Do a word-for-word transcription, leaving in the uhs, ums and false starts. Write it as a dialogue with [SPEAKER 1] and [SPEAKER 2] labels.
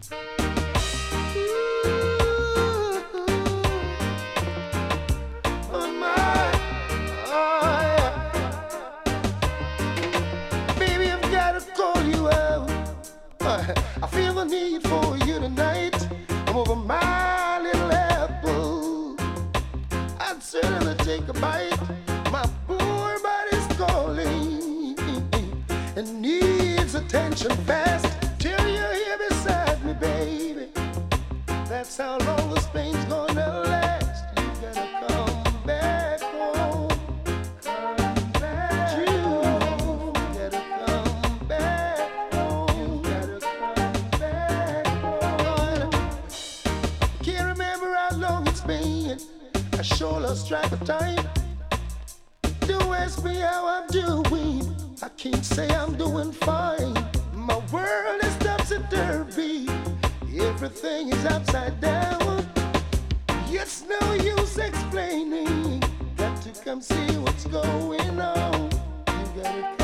[SPEAKER 1] I feel the need for you tonight. I'm over my little apple. I'd certainly take a bite. My poor body's calling and needs attention fast. Till you're here beside me, baby. That's how long this pain's gonna last. You gotta come back home. Come back home. You gotta come back home. You gotta come back home. Can't remember how long it's been. I sure lost track of time. Don't ask me how I'm doing. I can't say I'm doing fine. My world is topsy-turvy. Everything is upside down. It's no use explaining. Got to come see what's going on. You gotta